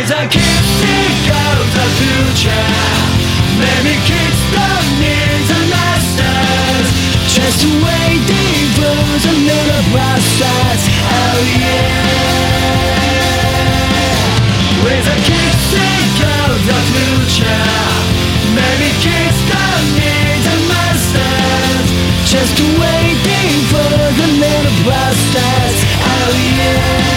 With a kick of the future, maybe kids don't need the masters, just waiting for the little bastards. Oh yeah. With a kick of the future, maybe kids don't need the masters, just waiting for the little bastards. Oh yeah.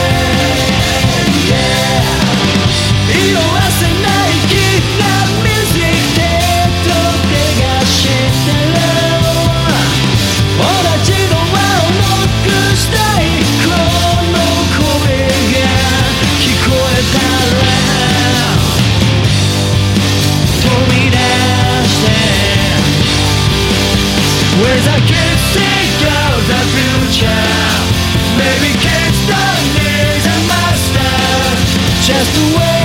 With a kick of the future, maybe kids don't need a master, just wait.